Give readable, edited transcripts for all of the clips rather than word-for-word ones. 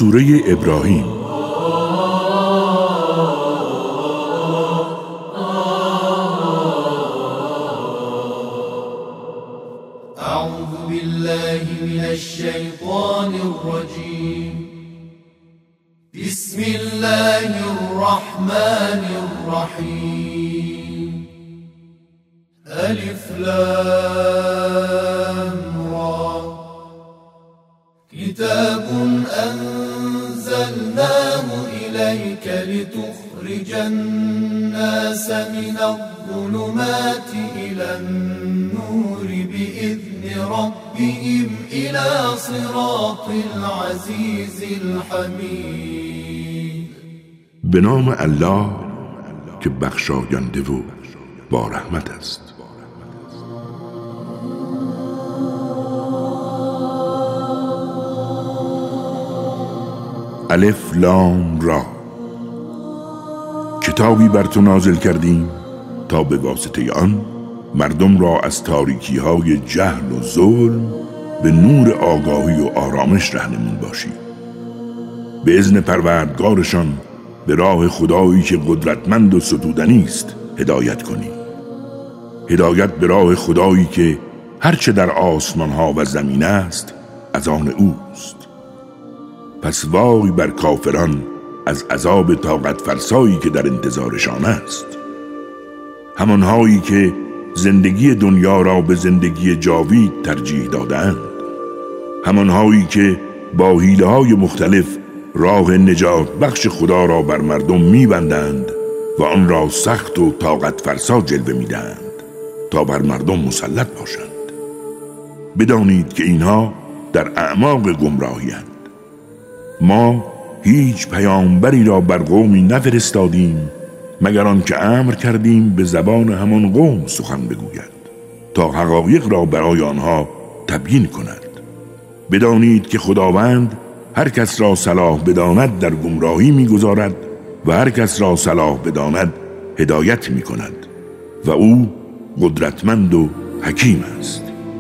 سوره ابراهیم. اعوذ بالله من الشیطان الرجیم. بسم الله الرحمن الرحیم. الف لام را كتاب أنزلناه إليك لتخرج الناس من الظلمات إلى النور بإذن ربهم إلى صراط العزيز الحميد. به نام الله که بخشاینده و با رحمت است. الف لام را. کتابی بر تو نازل کردیم تا به واسطه آن مردم را از تاریکی های جهل و ظلم به نور آگاهی و آرامش رهنمون باشی، به اذن پروردگارشان به راه خدایی که قدرتمند و ستودنی است هدایت کنی. هدایت به راه خدایی که هرچه در آسمان ها و زمین است از آن اوست. پس وای بر کافران از عذاب طاقت فرسایی که در انتظارشان است. همانهایی که زندگی دنیا را به زندگی جاوید ترجیح دادند، همانهایی که با حیله‌های مختلف راه نجات بخش خدا را بر مردم می‌بندند و آن را سخت و طاقت فرسا جلوه می‌دهند تا بر مردم مسلط باشند. بدانید که اینها در اعماق گمراهی‌اند. ما هیچ پیامبری را بر قومی نفرستادیم مگر آنکه امر کردیم به زبان همان قوم سخن بگوید تا حقایق را برای آنها تبیین کند. بدانید که خداوند هر کس را صلاح بداند در گمراهی می‌گذارد و هر کس را صلاح بداند هدایت می‌کند و او قدرتمند و حکیم است.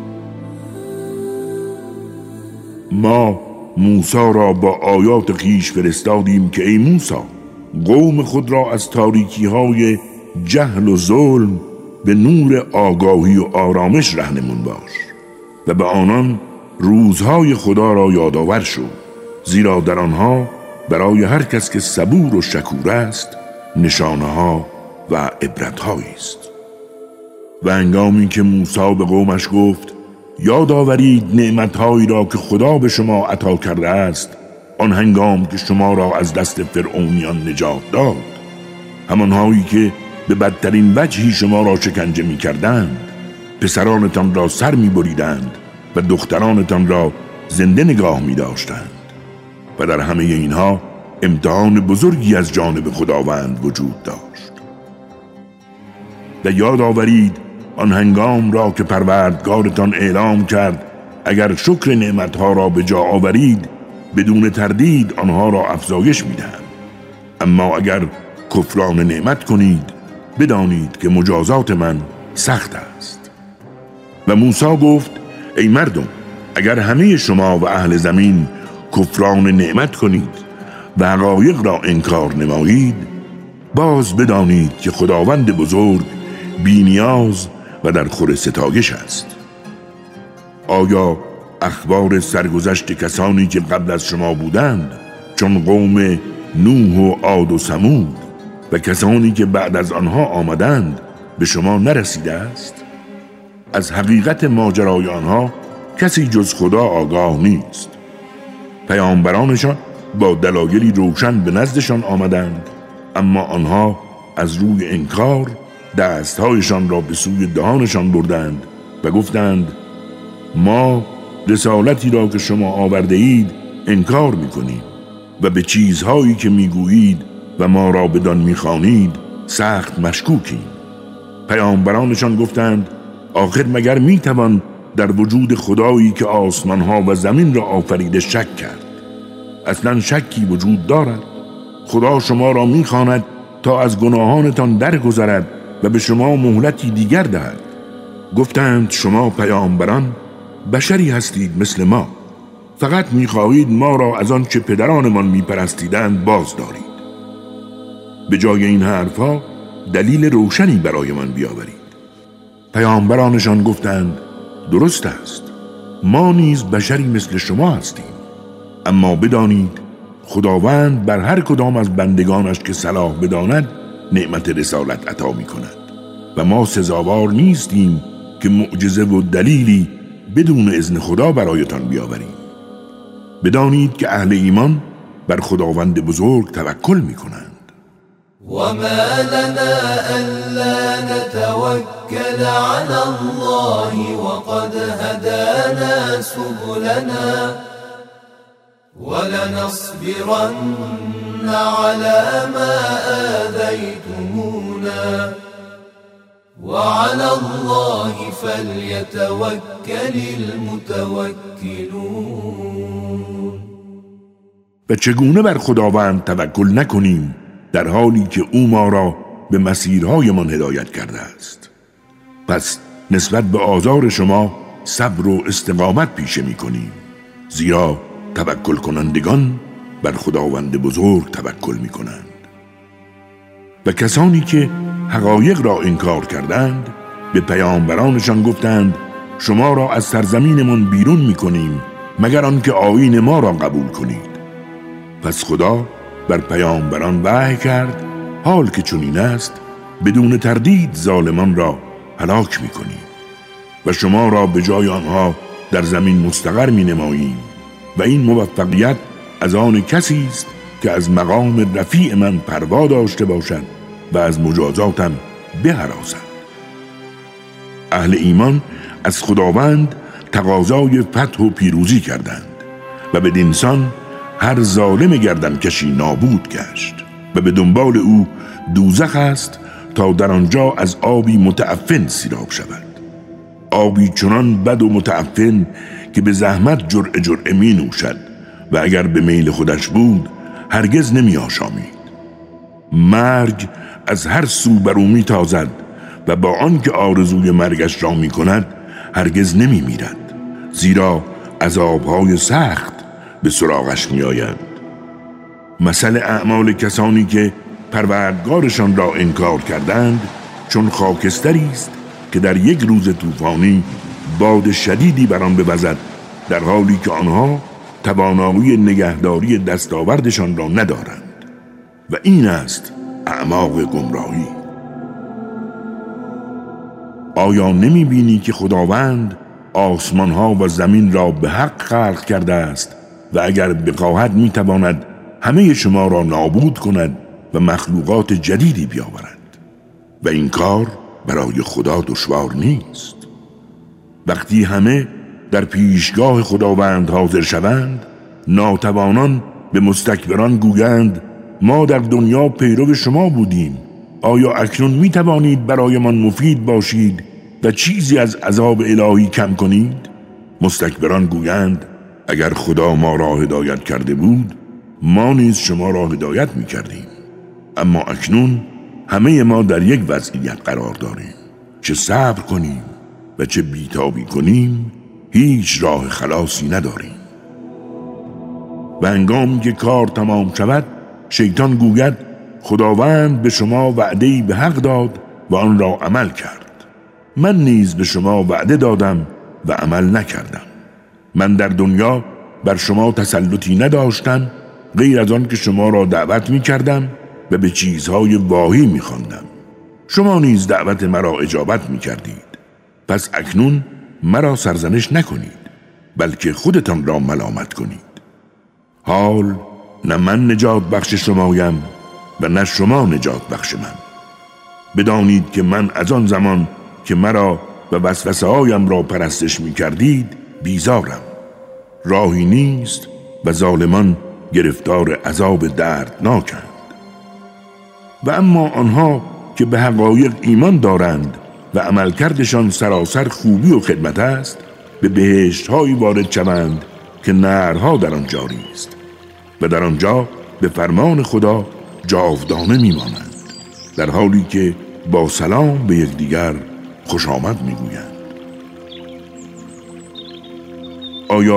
ما موسی را با آیات خویش فرستادیم که ای موسی، قوم خود را از تاریکی های جهل و ظلم به نور آگاهی و آرامش رهنمون باش و به آنان روزهای خدا را یادآور شو، زیرا در آنها برای هر کس که صبور و شکور است نشانه ها و عبرت هایی است. و هنگامی که موسی به قومش گفت یاد آورید نعمتهایی را که خدا به شما عطا کرده است آن هنگام که شما را از دست فرعونیان نجات داد، همانهایی که به بدترین وجهی شما را شکنجه می کردند، پسرانتان را سر می بریدند و دخترانتان را زنده نگاه می داشتند و در همه اینها امتحان بزرگی از جانب خداوند وجود داشت. و یاد آورید آن هنگام را که پروردگارتان اعلام کرد اگر شکر نعمتها را به جا آورید بدون تردید آنها را افزایش می‌دهم، اما اگر کفران نعمت کنید بدانید که مجازات من سخت است. و موسی گفت ای مردم، اگر همه شما و اهل زمین کفران نعمت کنید و حقایق را انکار نمایید، باز بدانید که خداوند بزرگ بی‌نیاز و در خور ستایش است. آیا اخبار سرگذشت کسانی که قبل از شما بودند چون قوم نوح و عاد و ثمود و کسانی که بعد از آنها آمدند به شما نرسیده است؟ از حقیقت ماجرای آنها کسی جز خدا آگاه نیست. پیامبرانشان با دلایلی روشن به نزدشان آمدند، اما آنها از روی انکار دستهایشان را به سوی دهانشان بردند و گفتند ما رسالتی را که شما آورده اید انکار می‌کنیم و به چیزهایی که می‌گویید و ما را بدان می‌خوانید سخت مشکوکیم. پیامبرانشان گفتند آخر مگر می‌توان در وجود خدایی که آسمان‌ها و زمین را آفریده شک کرد؟ اصلاً شکی وجود دارد؟ خدا شما را می‌خواند تا از گناهانتان درگذرد و به شما مهلتی دیگر دهد. گفتند شما پیامبران بشری هستید مثل ما. فقط می‌خواهید ما را از آن چه پدرانمان می‌پرستیدند باز دارید. به جای این حرفها دلیل روشنی برایمان بیاورید. پیامبرانشان گفتند درست است، ما نیز بشری مثل شما هستیم، اما بدانید خداوند بر هر کدام از بندگانش که صلاح بداند نعمت رسالت عطا می کند و ما سزاوار نیستیم که معجزه و دلیلی بدون اذن خدا برایتان بیاوریم. بدانید که اهل ایمان بر خداوند بزرگ توکل می کنند. وما لنا ألا نتوكل على الله وقد هدانا سبلنا ولنصبرن على ما آذيتمونا وعلى الله فليتوكل المتوكلون. و چگونه بر خداوند توکل نکنیم در حالی که او ما را به مسیرهایمان هدایت کرده است؟ پس نسبت به آزار شما صبر و استقامت پیشه می کنیم، زیرا توکل کنندگان بر خداوند بزرگ توکل می کنند. و کسانی که حقایق را انکار کردند به پیامبرانشان گفتند شما را از سرزمینمان بیرون می کنیم مگر آنکه آیین ما را قبول کنید. پس خدا بر پیامبران وحی کرد حال که چنین است بدون تردید ظالمان را هلاک می کنیم و شما را به جای آنها در زمین مستقر می نماییم و این موفقیت از آن کسی است که از مقام رفیع من پروا داشته باشد و از مجازاتم بهراسد. اهل ایمان از خداوند تقاضای فتح و پیروزی کردند و بدینسان هر ظالم گردن کشی نابود گشت و به دنبال او دوزخ است تا در آنجا از آبی متعفن سیراب شود، آبی چنان بد و متعفن که به زحمت جرعه جرعه می نوشد و اگر به میل خودش بود هرگز نمی آشامید. مرگ از هر سو بر او می تازد و با آنکه آرزوی مرگش را می کند هرگز نمی میرد، زیرا عذابهای سخت به سراغش می آید. مثل اعمال کسانی که پروردگارشان را انکار کردند چون خاکستری است که در یک روز طوفانی باد شدیدی بر آن بوزد، در حالی که آنها توانایی نگهداری دستاوردشان را ندارند. و این است اعماق گمراهی. آیا نمی بینی که خداوند آسمانها و زمین را به حق خلق کرده است و اگر بخواهد می تواند همه شما را نابود کند و مخلوقات جدیدی بیاورد و این کار برای خدا دشوار نیست. وقتی همه در پیشگاه خداوند حاضر شوند ناتوانان به مستکبران گویند ما در دنیا پیرو شما بودیم، آیا اکنون می توانید برای من مفید باشید و چیزی از عذاب الهی کم کنید؟ مستکبران گویند اگر خدا ما را هدایت کرده بود ما نیز شما را هدایت می کردیم، اما اکنون همه ما در یک وضعیت قرار داریم، چه صبر کنیم و چه بیتابی کنیم هیچ راه خلاصی نداریم. و هنگامی که کار تمام شود شیطان گوید خداوند به شما وعده‌ای به حق داد و آن را عمل کرد، من نیز به شما وعده دادم و عمل نکردم. من در دنیا بر شما تسلطی نداشتم غیر از آن که شما را دعوت می کردم و به چیزهای واهی می خواندم. شما نیز دعوت مرا اجابت می کردید. پس اکنون مرا سرزنش نکنید بلکه خودتان را ملامت کنید. حال نه من نجات بخش شمایم و نه شما نجات بخش من. بدانید که من از آن زمان که مرا و وسوسه هایم را پرستش می کردید بیزارم. راهی نیست و ظالمان گرفتار عذاب دردناکند. و اما آنها که به حقایق ایمان دارند و عملکردشان سراسر خوبی و خدمت است به بهشت‌هایی وارد شوند که نهرها در آن جاری است و در آنجا به فرمان خدا جاودانه میمانند، در حالی که با سلام به یکدیگر خوش آمد میگویند. آیا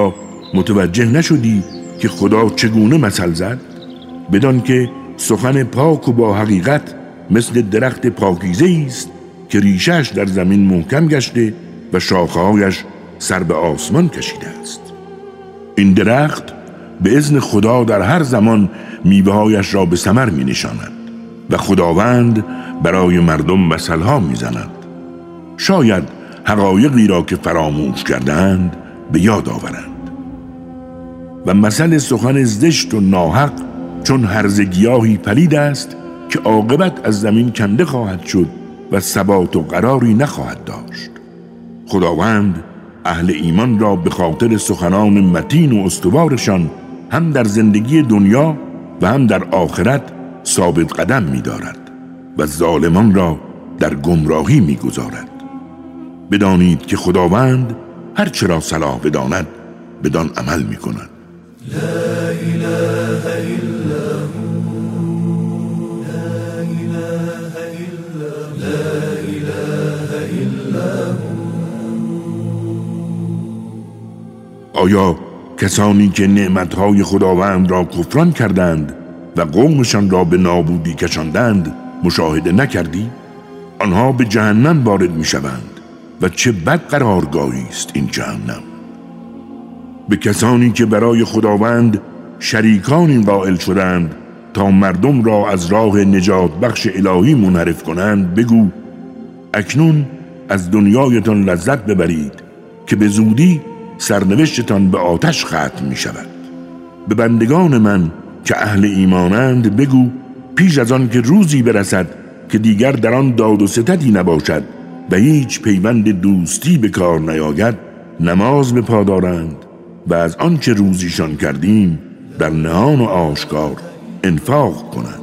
متوجه نشدی که خدا چگونه مثل زد؟ بدان که سخن پاک و با حقیقت مثل درخت پاکیزه است که ریشش در زمین محکم گشته و شاخه‌هایش سر به آسمان کشیده است. این درخت به اذن خدا در هر زمان میوه‌هایش را به ثمر می‌نشاند و خداوند برای مردم مثل‌ها می‌زند. شاید حقایقی را که فراموش کردند به یاد آورند. و مثل سخن زشت و ناحق چون هرزه گیاهی پلید است که عاقبت از زمین کنده خواهد شد و ثبات و قراری نخواهد داشت. خداوند اهل ایمان را به خاطر سخنان متین و استوارشان هم در زندگی دنیا و هم در آخرت ثابت قدم می دارد و ظالمان را در گمراهی می گذارد. بدانید که خداوند هر چرا صلاح بداند بدان عمل می کند. لا إله إلا هو لا إله إلا لا إله إلا هو. آیا کسانی که نعمتهای خداوند را کفران کردند و قومشان را به نابودی کشاندند مشاهده نکردی؟ آنها به جهنم وارد می شوند و چه بد قرارگاهی است این جهنم. به کسانی که برای خداوند شریکانی قائل شدند تا مردم را از راه نجات بخش الهی منحرف کنند بگو اکنون از دنیایتان لذت ببرید که به زودی سرنوشتتان به آتش ختم می شود. به بندگان من که اهل ایمانند بگو پیش از آن که روزی برسد که دیگر در آن داد و ستدی نباشد و هیچ پیوند دوستی به کار نیاید نماز بپادارند و از آنچه روزیشان کردیم در نهان و آشکار انفاق کنند.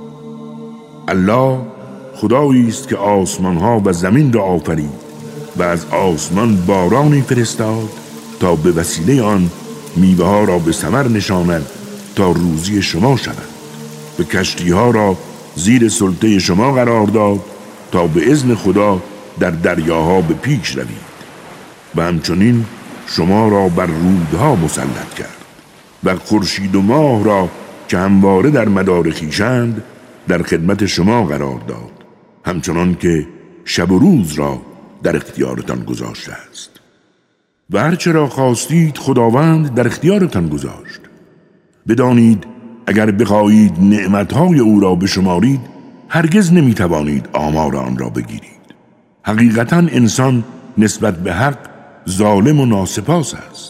الله خدایی است که آسمانها و زمین را آفرید و از آسمان بارانی فرستاد تا به وسیله آن میوه ها را به ثمر نشاند تا روزی شما شود. به کشتی ها را زیر سلطه شما قرار داد تا به اذن خدا در دریاها به پیش روید و همچنین شما را بر رودها مسلط کرد و خورشید و ماه را که همواره در مدار خویشند در خدمت شما قرار داد، همچنان که شب و روز را در اختیارتان گذاشته است. و هرچه را خواستید خداوند در اختیارتان گذاشت. بدانید اگر بخواهید نعمتهای او را بشمارید هرگز نمیتوانید آمار آن را بگیرید. حقیقتا انسان نسبت به حق ظالم و ناسپاس است.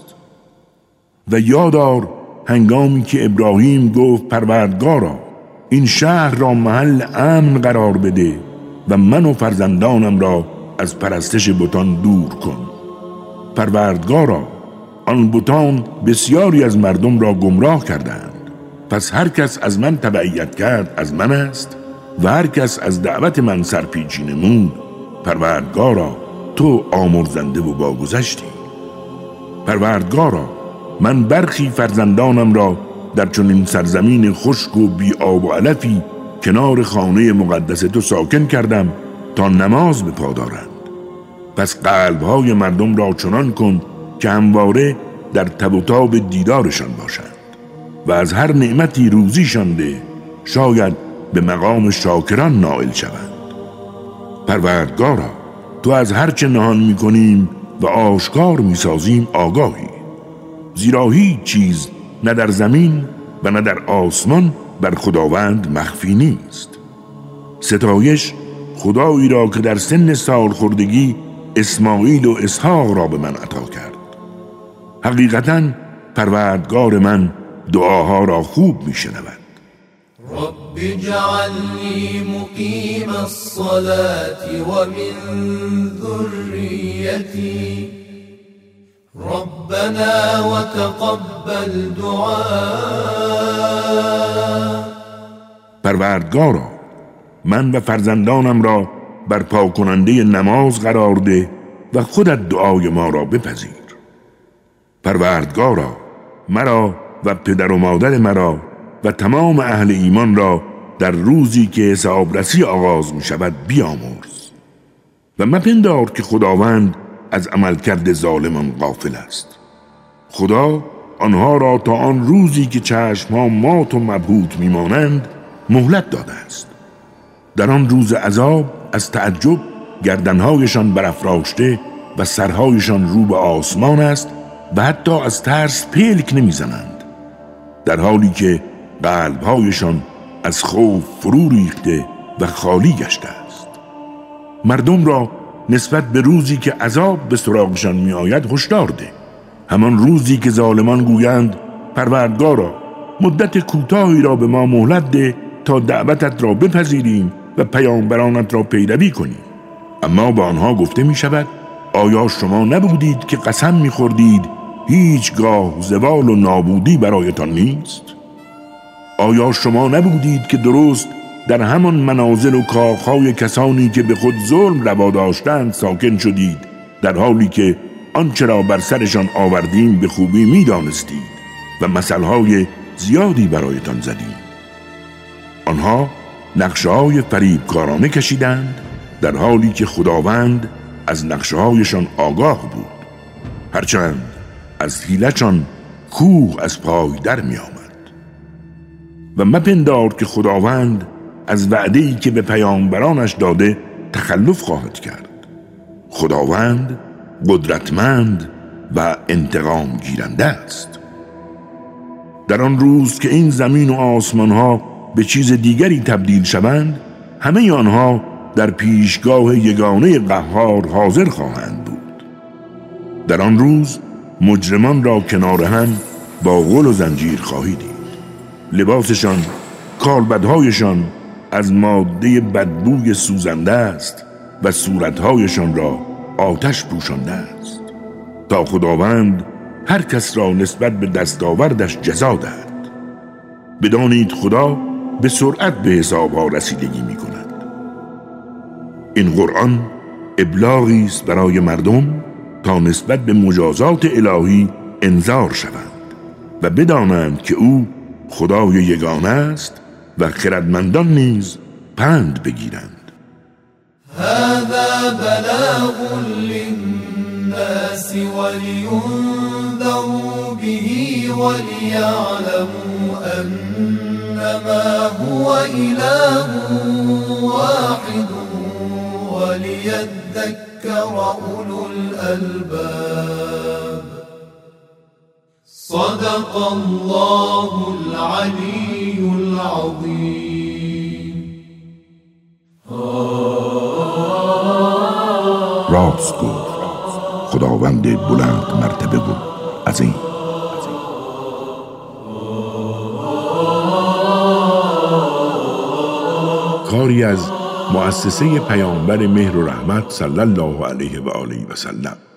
و یادار هنگامی که ابراهیم گفت پروردگارا این شهر را محل امن قرار بده و من و فرزندانم را از پرستش بتان دور کن. پروردگارا آن بتان بسیاری از مردم را گمراه کردند، پس هر کس از من تبعیت کرد از من است و هر کس از دعوت من سرپیچی نمود پروردگارا تو آمرزنده و باگذشتی. پروردگارا من برخی فرزندانم را در چنین سرزمین خشک و بی آب و علفی کنار خانه مقدس تو ساکن کردم تا نماز بپادارند. پس قلبهای مردم را چنان کن که همواره در تب و تاب دیدارشان باشند و از هر نعمتی روزیشان ده، شاید به مقام شاکران نائل شوند. پروردگارا تو از هر چه نهان می‌کنیم و آشکار می‌سازیم آگاهی، زیرا هیچ چیز نه در زمین و نه در آسمان بر خداوند مخفی نیست. ستایش خدایی را که در سن سالخوردگی اسماعیل و اسحاق را به من عطا کرد. حقیقتاً پروردگار من دعاها را خوب میشنود. رب اجعلني مقيم الصلاة ومن ذريتي ربنا وتقبل دعاء. پروردگارا من و فرزندانم را بر پاکننده نماز قرار ده و خودت دعای ما را بپذیر. پروردگارا مرا و پدر و مادر مرا و تمام اهل ایمان را در روزی که حسابرسی آغاز می شود بیامرز و مپندار که خداوند از عملکرد ظالمان غافل است. خدا آنها را تا آن روزی که چشمها مات و مبهوت میمانند مهلت داده است. در آن روز عذاب از تعجب گردنهایشان برافراشته و سرهایشان رو به آسمان است و حتی از ترس پلک نمیزنند، در حالی که قلبهایشان از خوف فرو ریخته و خالی گشته است. مردم را نسبت به روزی که عذاب به سراغشان می آید هشدار ده. همان روزی که ظالمان گویند پروردگارا مدت کوتاهی را به ما مهلت ده تا دعوتت را بپذیریم و پیامبرانت را پیروی کنیم. اما با آنها گفته می شود آیا شما نبودید که قسم می خوردید هیچگاه زوال و نابودی برایتان نیست؟ آیا شما نبودید که درست در همان منازل و کاخهای کسانی که به خود ظلم روا داشتند ساکن شدید، در حالی که آنچه را بر سرشان آوردیم به خوبی می دانستید و مثلهای زیادی برایتان زدیم؟ آنها نقشه‌های فریبکارانه کشیدند در حالی که خداوند از نقشه‌هایشان آگاه بود، هرچند از حیله‌شان کوه از پای در می آمد. و مپندار که خداوند از وعده‌ای که به پیامبرانش داده تخلف خواهد کرد. خداوند قدرتمند و انتقام گیرنده است. در آن روز که این زمین و آسمان‌ها به چیز دیگری تبدیل شوند، همه آنها در پیشگاه یگانه قهار حاضر خواهند بود. در آن روز مجرمان را کنار هم با غل و زنجیر خواهید دید. لباسشان، کالبدهایشان از ماده بدبوی سوزنده است و صورتهایشان را آتش پوشانده است، تا خداوند هر کس را نسبت به دستاوردش جزا دهد. بدانید خدا به سرعت به حسابها رسیدگی می کند. این قرآن ابلاغی است برای مردم تا نسبت به مجازات الهی انذار شوند و بدانند که او خدای یگانه است و خردمندان نیز پند بگیرند. هذا بلاغ للناس ولينذروا به وليعلموا أنما هو إله واحد وليذكر أولو الألباب. صدق الله العلي العظيم. راست گفت خداوند بلند مرتبه و عظیم. کاری از مؤسسه پیامبر مهر و رحمت صلی الله علیه و آله و سلم.